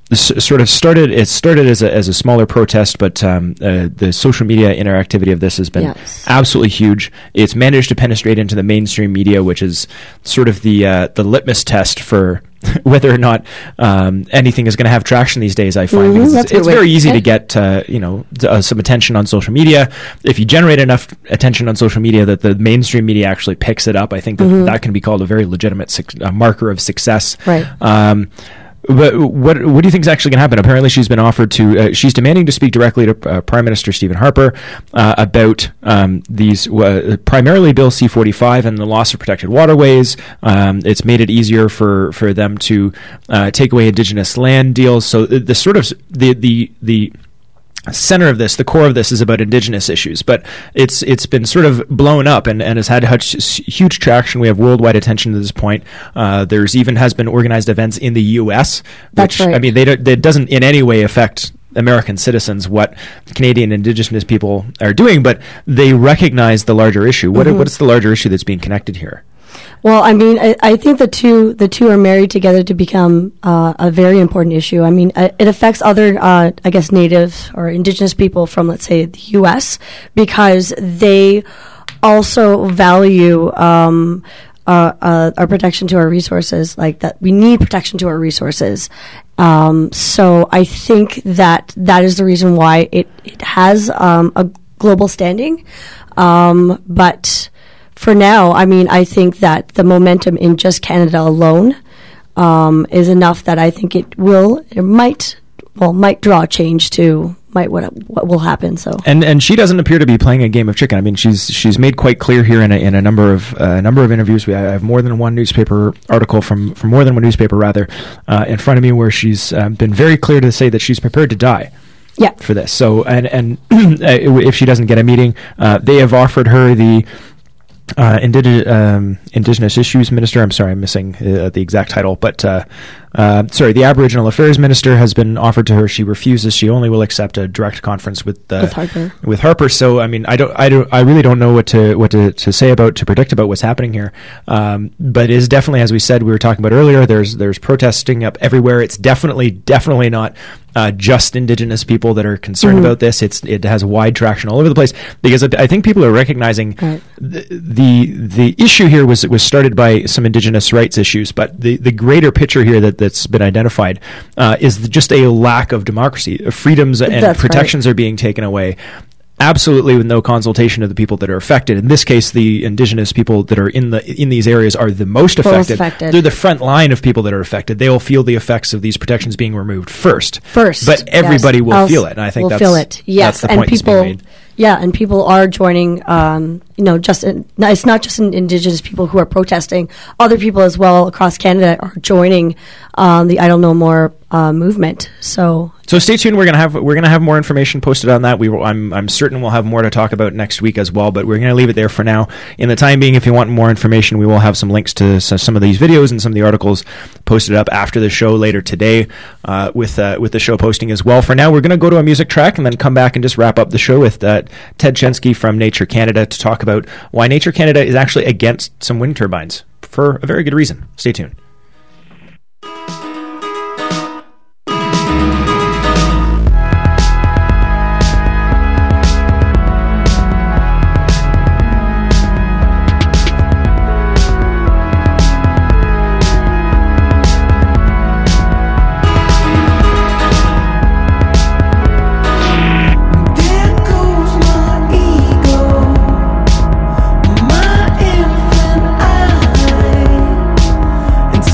this sort of started. It started as a as a smaller protest, but um, uh, the social media interactivity of this has been Yes. absolutely huge. It's managed to penetrate into the mainstream media, which is sort of the uh, the litmus test for whether or not um, anything is going to have traction these days. I find Mhm, because that's it's, a good it's way very to easy put to it. get uh, you know d- uh, some attention on social media. If you generate enough attention on social media that the mainstream media actually picks it up, I think that that can be called a very legitimate suc- uh, marker of success. Right. Um, But what what do you think is actually going to happen? Apparently, she's been offered to. Uh, she's demanding to speak directly to uh, Prime Minister Stephen Harper uh, about um, these uh, primarily Bill C forty-five and the loss of protected waterways. Um, it's made it easier for for them to uh, take away Indigenous land deals. So the, the sort of the the the. center of this, the core of this, is about Indigenous issues, but it's it's been sort of blown up and, and has had huge, huge traction. We have worldwide attention to this point. Uh, there's even has been organized events in the U S, That's which right. I mean, they don't, it doesn't in any way affect American citizens what Canadian Indigenous people are doing, but they recognize the larger issue. What Mm-hmm. what is the larger issue that's being connected here? Well, I mean, I, I think the two the two are married together to become uh, a very important issue. I mean, uh, it affects other, uh, I guess, Native or Indigenous people from, let's say, the U S because they also value um, uh, uh, our protection to our resources, like that we need protection to our resources. Um, so I think that that is the reason why it, it has um, a global standing. Um, but for now, I mean, I think that the momentum in just Canada alone um, is enough that I think it will, it might, well, might draw change to might what what will happen. So And and she doesn't appear to be playing a game of chicken. I mean, she's she's made quite clear here in a, in a number of uh, number of interviews. We I have more than one newspaper article from from more than one newspaper rather uh, in front of me where she's uh, been very clear to say that she's prepared to die yeah, for this. So and and if she doesn't get a meeting, uh, they have offered her the. Uh, Indig- um, Indigenous Issues Minister. I'm sorry, I'm missing uh, the exact title, but uh, uh, sorry, the Aboriginal Affairs Minister has been offered to her. She refuses. She only will accept a direct conference with uh, With Harper. With Harper. So, I mean, I don't, I don't, I really don't know what to what to, to say about to predict about what's happening here. Um, but it is definitely, as we said, we were talking about earlier. There's there's protesting up everywhere. It's definitely definitely not. Uh, just Indigenous people that are concerned Mm-hmm. about this. It's it has wide traction all over the place because I, I think people are recognizing Right. the, the the issue here was was started by some Indigenous rights issues, but the, the greater picture here that that's been identified uh, is the, just a lack of democracy. Freedoms and That's protections are being taken away. Absolutely, with no consultation of the people that are affected. In this case, the Indigenous people that are in the in these areas are the most affected. affected. They're the front line of people that are affected. They will feel the effects of these protections being removed first. First, but everybody yes. will Else feel it, and I think will that's feel it. Yes, that's the and point that's people, being made. yeah, and people are joining. Um, you know, just in, no, it's not just in Indigenous people who are protesting. Other people as well across Canada are joining um, the "I Don't Know More" uh, movement. So. So stay tuned. We're gonna have we're gonna have more information posted on that. We will, I'm I'm certain we'll have more to talk about next week as well. But we're gonna leave it there for now. In the time being, if you want more information, we will have some links to s- some of these videos and some of the articles posted up after the show later today, uh, with uh, with the show posting as well. For now, we're gonna go to a music track and then come back and just wrap up the show with uh, Ted Chensky from Nature Canada to talk about why Nature Canada is actually against some wind turbines for a very good reason. Stay tuned. There goes my ego, my infant I, and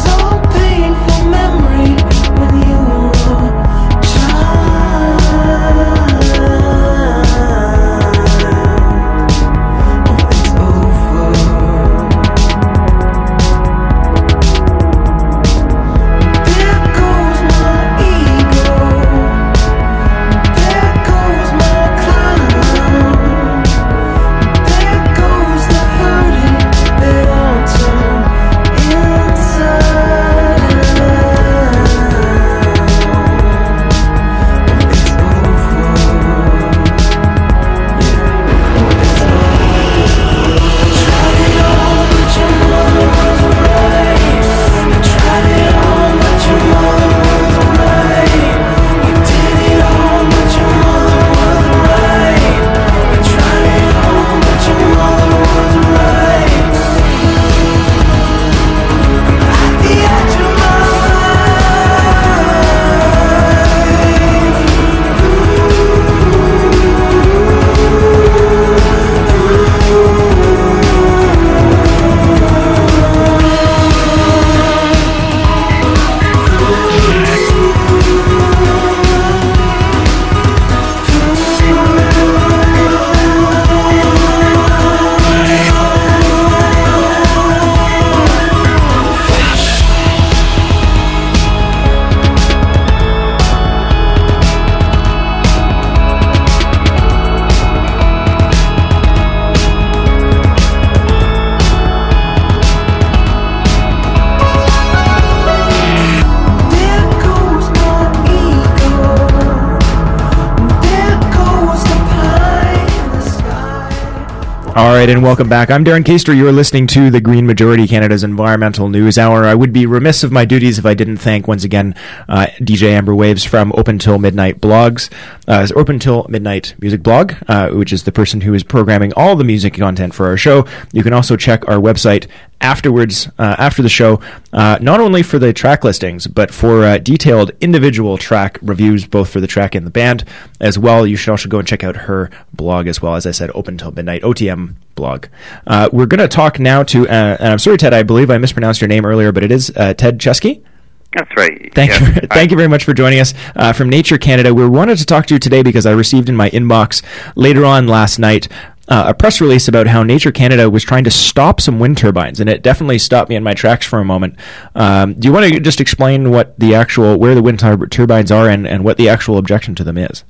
All right, and welcome back. I'm Darren Keister. You're listening to the Green Majority, Canada's Environmental News Hour. I would be remiss of my duties if I didn't thank, once again, uh, D J Amber Waves from Open Till Midnight Blogs, uh, Open Till Midnight Music Blog, uh, which is the person who is programming all the music content for our show. You can also check our website afterwards, uh, after the show, uh, not only for the track listings, but for uh, detailed individual track reviews, both for the track and the band as well. You should also go and check out her blog as well. As I said, Open Till Midnight, O T M blog. Uh, we're going to talk now to, uh, and I'm sorry, Ted, I believe I mispronounced your name earlier, but it is uh, Ted Chesky. That's right. Thank yes. you. Thank you very much for joining us uh, from Nature Canada. We wanted to talk to you today because I received in my inbox later on last night uh, a press release about how Nature Canada was trying to stop some wind turbines, and it definitely stopped me in my tracks for a moment. Um, do you want to just explain what the actual, where the wind tur- turbines are, and, and what the actual objection to them is?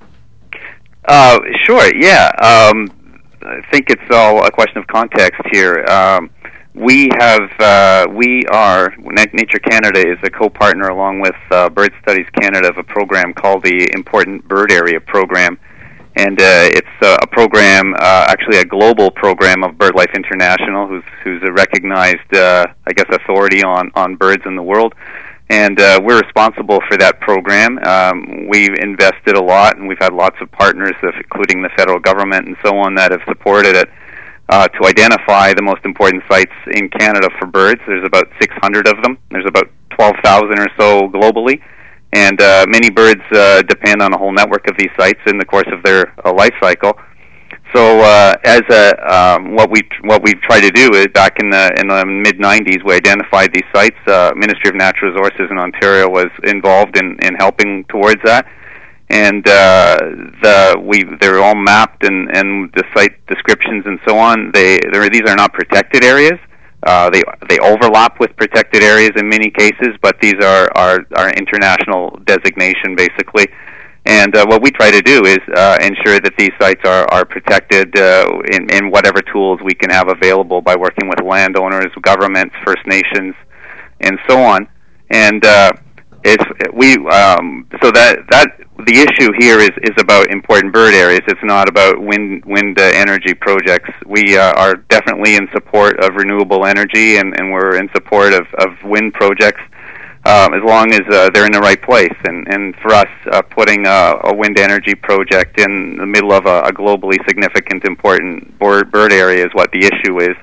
Uh, sure. Yeah. Um, I think it's all a question of context here. Um, we have, uh, we are, Nature Canada is a co-partner along with uh, Bird Studies Canada of a program called the Important Bird Area Program. And uh, it's uh, a program, uh, actually a global program of BirdLife International, who's who's a recognized, uh, I guess, authority on, on birds in the world. And uh, we're responsible for that program. Um, we've invested a lot, and we've had lots of partners, including the federal government and so on, that have supported it uh, to identify the most important sites in Canada for birds. There's about six hundred of them. There's about twelve thousand or so globally. And uh, many birds uh, depend on a whole network of these sites in the course of their uh, life cycle. So, uh, as a um, what we what we try to do is back in the in the mid nineties, we identified these sites. Uh, Ministry of Natural Resources in Ontario was involved in, in helping towards that, and uh, the we they're all mapped and, and the site descriptions and so on. They these are not protected areas. Uh, they they overlap with protected areas in many cases, but these are are, are international designation basically. And uh, what we try to do is uh, ensure that these sites are, are protected uh, in, in whatever tools we can have available by working with landowners, governments, First Nations, and so on. And uh, it's, we um, so that that the issue here is, is about important bird areas. It's not about wind wind uh, energy projects. We uh, are definitely in support of renewable energy, and, and we're in support of, of wind projects. Um, as long as uh, they're in the right place. And, and for us, uh, putting a, a wind energy project in the middle of a, a globally significant, important bird, bird area is what the issue is.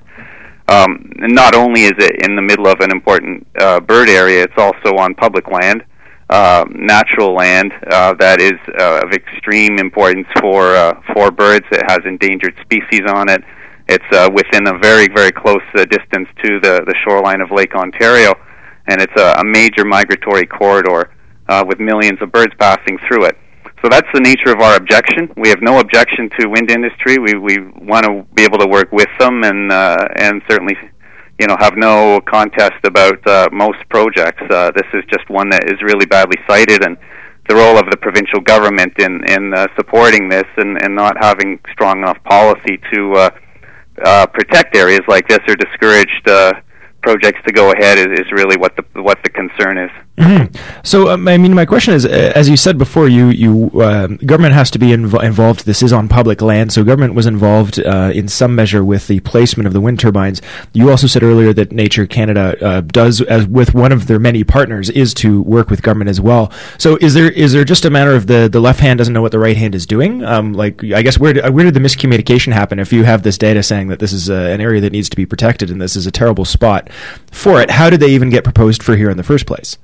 Um, and not only is it in the middle of an important uh, bird area, it's also on public land, uh, natural land uh, that is uh, of extreme importance for uh, for birds. It has endangered species on it. It's uh, within a very, very close uh, distance to the, the shoreline of Lake Ontario. And it's a, a major migratory corridor uh, with millions of birds passing through it. So that's the nature of our objection. We have no objection to wind industry. We we want to be able to work with them, and uh, and certainly, you know, have no contest about uh, most projects. Uh, this is just one that is really badly sited, and the role of the provincial government in in uh, supporting this and, and not having strong enough policy to uh, uh, protect areas like this or discouraged Uh, projects to go ahead is, is really what the what the concern is. Mm-hmm. So, um, I mean, my question is, uh, as you said before, you you uh, government has to be inv- involved. This is on public land, so government was involved uh, in some measure with the placement of the wind turbines. You also said earlier that Nature Canada uh, does, as with one of their many partners, is to work with government as well. So, is there is there just a matter of the, the left hand doesn't know what the right hand is doing? Um, like, I guess where did, where did the miscommunication happen? If you have this data saying that this is uh, an area that needs to be protected and this is a terrible spot for it, how did they even get proposed for here in the first place?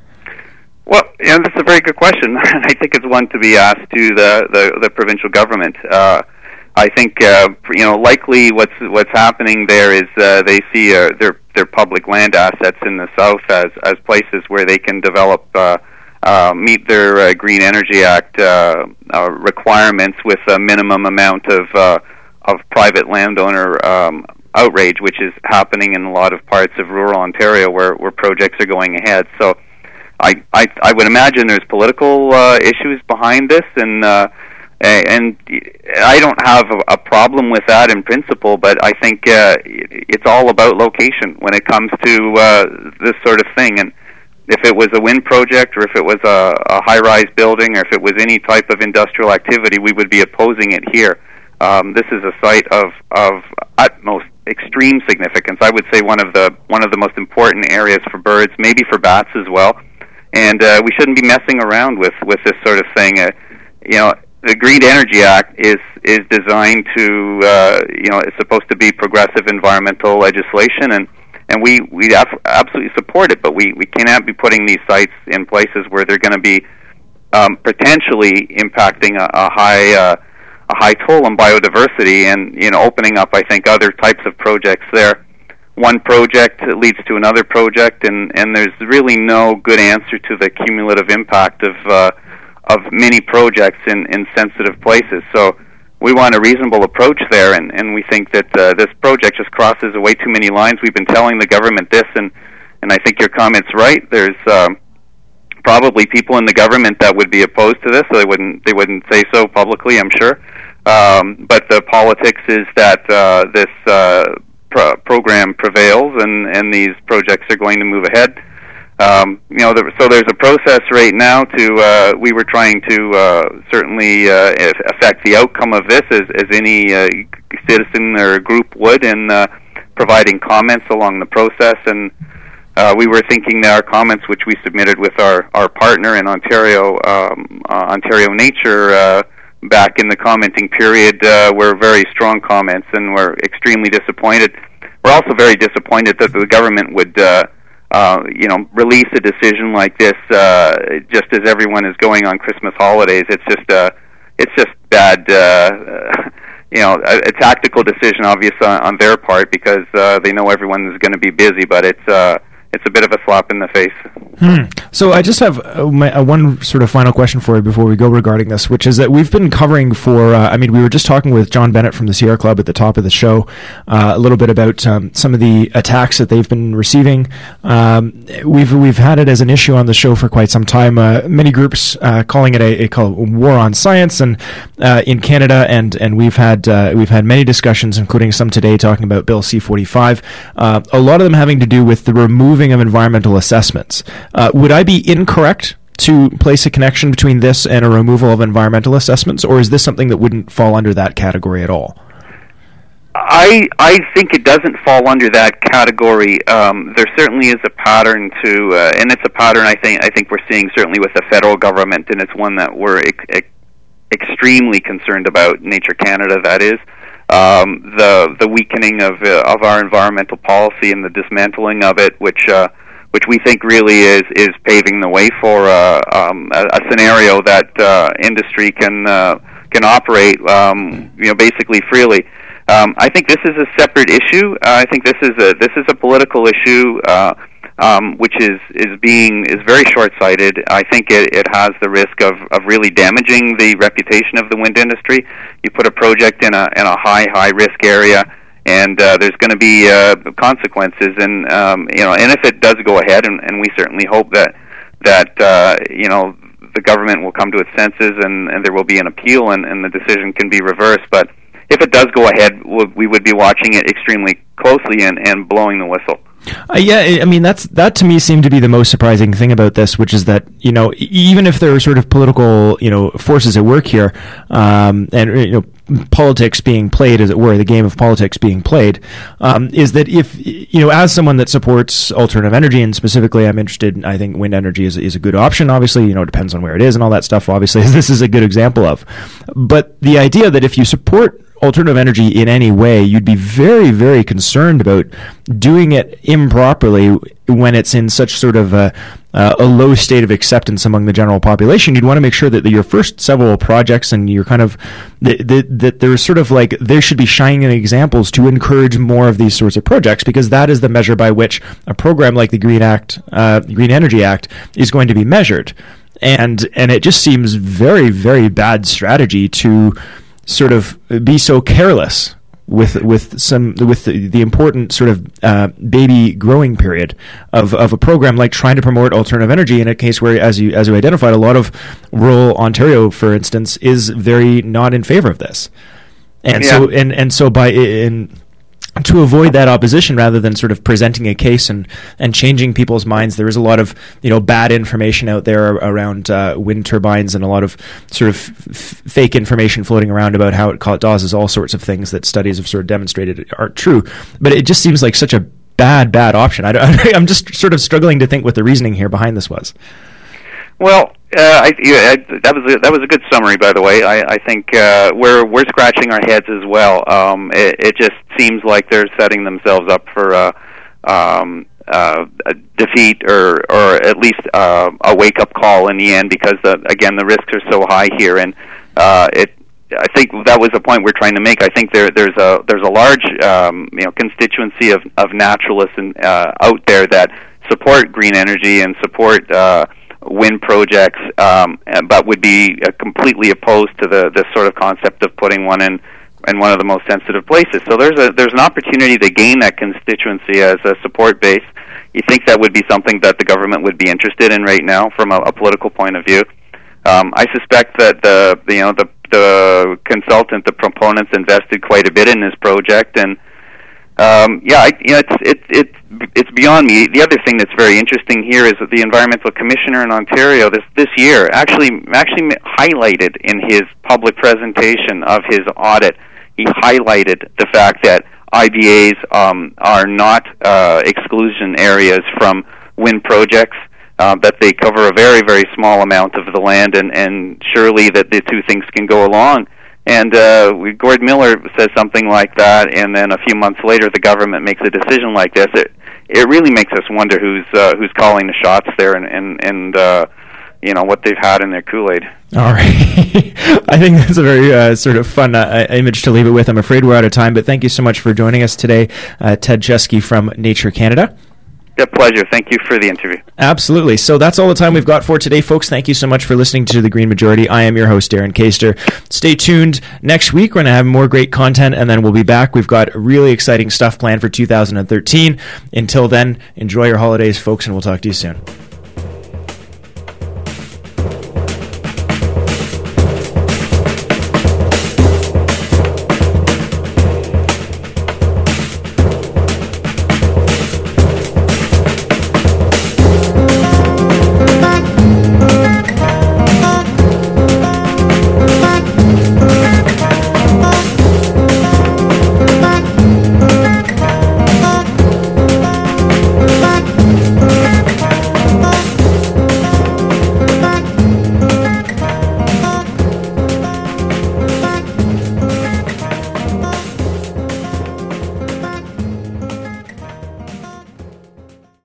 Well, you know, that's a very good question. I think it's one to be asked to the, the, the provincial government. Uh, I think, uh, you know, likely what's what's happening there is uh, they see uh, their their public land assets in the south as as places where they can develop, uh, uh, meet their uh, Green Energy Act uh, uh, requirements with a minimum amount of uh, of private landowner um, outrage, which is happening in a lot of parts of rural Ontario where where projects are going ahead. So. I, I, I would imagine there's political uh, issues behind this, and uh, and I don't have a, a problem with that in principle, but I think uh, it's all about location when it comes to uh, this sort of thing. And if it was a wind project, or if it was a, a high-rise building, or if it was any type of industrial activity, we would be opposing it here. Um, this is a site of of utmost extreme significance. I would say one of the one of the most important areas for birds, maybe for bats as well. And uh, we shouldn't be messing around with, with this sort of thing. Uh, you know, the Green Energy Act is is designed to uh, you know it's supposed to be progressive environmental legislation, and and we we af- absolutely support it. But we, we cannot be putting these sites in places where they're going to be um, potentially impacting a, a high uh, a high toll on biodiversity, and you know opening up, I think, other types of projects there. One project leads to another project, and, and there's really no good answer to the cumulative impact of uh, of many projects in, in sensitive places. So we want a reasonable approach there, and, and we think that uh, this project just crosses way too many lines. We've been telling the government this, and, and I think your comment's right. There's um, probably people in the government that would be opposed to this, so they wouldn't they wouldn't say so publicly, I'm sure. Um, but the politics is that uh, this uh, pro- program prevails, and, and these projects are going to move ahead. Um, you know, there, so there's a process right now to. Uh, we were trying to uh, certainly uh, affect the outcome of this, as, as any uh, citizen or group would, in uh, providing comments along the process. And uh, we were thinking that our comments, which we submitted with our, our partner in Ontario, um, uh, Ontario Nature. Uh, back in the commenting period, uh, were very strong comments, and we're extremely disappointed. We're also very disappointed that the government would, uh, uh, you know, release a decision like this uh, just as everyone is going on Christmas holidays. It's just, uh, it's just bad, uh, you know, a, a tactical decision, obviously, on, on their part, because uh, they know everyone is going to be busy, but it's, uh, it's a bit of a slap in the face. Hmm. So I just have uh, my, uh, one sort of final question for you before we go regarding this, which is that we've been covering for, uh, I mean, we were just talking with John Bennett from the Sierra Club at the top of the show, uh, a little bit about um, some of the attacks that they've been receiving. Um, we've we've had it as an issue on the show for quite some time. Uh, many groups uh, calling it a, a call war on science, and uh, in Canada, and and we've had uh, we've had many discussions, including some today, talking about Bill C forty-five. Uh, a lot of them having to do with the removing of environmental assessments. Uh, would I be incorrect to place a connection between this and a removal of environmental assessments, or is this something that wouldn't fall under that category at all? I I think it doesn't fall under that category. Um, there certainly is a pattern to, uh, and it's a pattern I think I think we're seeing certainly with the federal government, and it's one that we're ex- ex- extremely concerned about. Nature Canada, that is. Um, the the weakening of uh, of our environmental policy and the dismantling of it, which uh, which we think really is is paving the way for uh, um, a, a scenario that uh, industry can uh, can operate, um, you know, basically freely. Um, I think this is a separate issue. Uh, I think this is a this is a political issue. Uh, Um, which is, is being is very short-sighted. I think it, it has the risk of, of really damaging the reputation of the wind industry. You put a project in a in a high high risk area, and uh, there's going to be uh, consequences. And um, you know, and if it does go ahead, and, and we certainly hope that that uh, you know the government will come to its senses, and, and there will be an appeal, and, and the decision can be reversed. But if it does go ahead, we would be watching it extremely closely and, and blowing the whistle. Uh, yeah, I mean, that's that to me seemed to be the most surprising thing about this, which is that, you know, even if there are sort of political, you know, forces at work here, um, and, you know, politics being played, as it were, the game of politics being played, um, is that if, you know, as someone that supports alternative energy, and specifically I'm interested in, I think wind energy is, is a good option, obviously, you know, it depends on where it is and all that stuff, obviously, as this is a good example of. But the idea that if you support alternative energy in any way, you'd be very, very concerned about doing it improperly when it's in such sort of a, uh, a low state of acceptance among the general population. You'd want to make sure that your first several projects and you're kind of that, that, that there's sort of like there should be shining examples to encourage more of these sorts of projects, because that is the measure by which a program like the Green Act, uh, Green Energy Act, is going to be measured. And and it just seems very, very bad strategy to sort of be so careless with with some with the, the important sort of uh, baby growing period of, of a program like trying to promote alternative energy in a case where, as you as you identified, a lot of rural Ontario, for instance, is very not in favor of this, and yeah. so and and so by in to avoid that opposition rather than sort of presenting a case and, and changing people's minds. There is a lot of, you know, bad information out there around uh, wind turbines and a lot of sort of f- fake information floating around about how it causes all sorts of things that studies have sort of demonstrated aren't true. But it just seems like such a bad, bad option. I, I'm just sort of struggling to think what the reasoning here behind this was. Well, uh, I, yeah, I, that was a, that was a good summary, by the way. I, I think uh, we're we're scratching our heads as well. Um, it, it just seems like they're setting themselves up for uh, um, uh, a defeat, or or at least uh, a wake up call in the end, because the, again the risks are so high here, and uh, it. I think that was the point we're trying to make. I think there there's a there's a large um, you know constituency of of naturalists and, uh, out there that support green energy and support Uh, wind projects, um, but would be uh, completely opposed to the this sort of concept of putting one in in one of the most sensitive places. So there's a there's an opportunity to gain that constituency as a support base. You think that would be something that the government would be interested in right now from a, a political point of view? Um, I suspect that the you know the the consultant, the proponents invested quite a bit in this project, and Um, yeah, I, you know, it's it's it's it's beyond me. The other thing that's very interesting here is that the environmental commissioner in Ontario this this year actually actually highlighted in his public presentation of his audit. He highlighted the fact that I B As um, are not uh, exclusion areas from wind projects. Uh, that they cover a very very small amount of the land, and and surely that the two things can go along. And uh, Gord Miller says something like that, and then a few months later, the government makes a decision like this. It it really makes us wonder who's uh, who's calling the shots there, and and, and uh, you know what they've had in their Kool-Aid. All right, I think that's a very uh, sort of fun uh, image to leave it with. I'm afraid we're out of time, but thank you so much for joining us today, uh, Ted Chesky from Nature Canada. A pleasure. Thank you for the interview. Absolutely. So that's all the time we've got for today, folks. Thank you so much for listening to The Green Majority. I am your host, Darren Kaster. Stay tuned. Next week, we're going to have more great content, and then we'll be back. We've got really exciting stuff planned for two thousand thirteen. Until then, enjoy your holidays, folks, and we'll talk to you soon.